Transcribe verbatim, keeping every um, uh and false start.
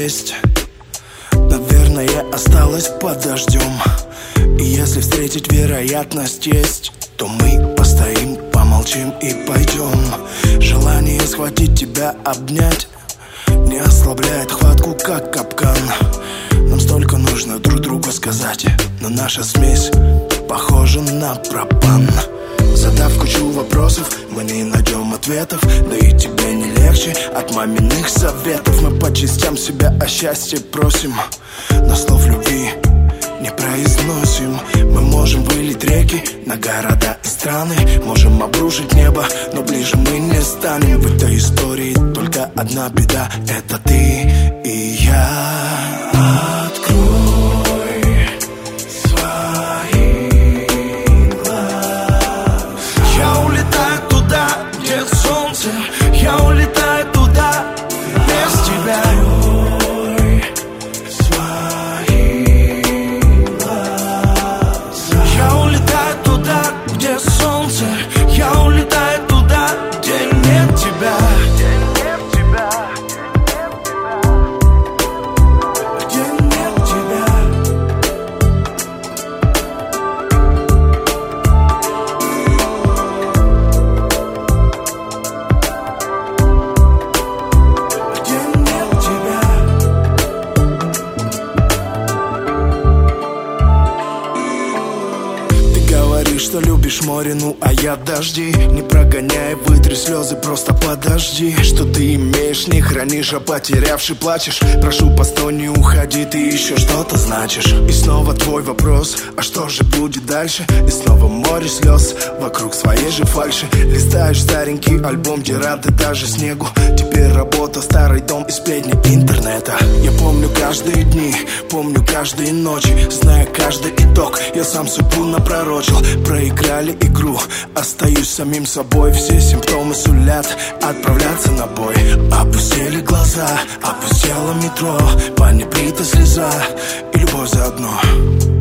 есть. Наверное, осталось под дождем. И если встретить вероятность есть, то мы постоим, помолчим и пойдем. Желание схватить тебя, обнять не ослабляет хватку, как капкан. Нам столько нужно друг другу сказать, но наша смесь похожа на пропан. Задав кучу вопросов, мы не найдем ответов. Да и тебе не легче от маминых советов. Мы по частям себя о счастье просим, но слов любви не произносим. Мы можем вылить реки на города и страны, можем обрушить небо, но ближе мы не станем. В этой истории только одна беда — это ты и я. Открой свои глаза. Я улетаю туда, где солнце. Я улетаю туда без тебя. Я улетаю туда, где нет тебя. Где нет тебя. Где нет тебя. Говоришь, что любишь море, ну а я дожди. Не прогоняй, вытри слезы, просто подожди. Что ты имеешь, не хранишь, а потерявший плачешь. Прошу, постой, не уходи, ты еще что-то значишь. И снова твой вопрос, а что же будет дальше? И снова море слез, вокруг своей же фальши. Листаешь старенький альбом, где рады даже снегу. Теперь работа, старый дом и сплетни интернета. Я помню каждые дни, помню каждые ночи. Зная каждый итог, я сам судьбу напророчил. Проиграли игру, остаюсь самим собой. Все симптомы сулят отправляться на бой. Опустили глаза, опустело метро, по небритой слеза и любовь заодно.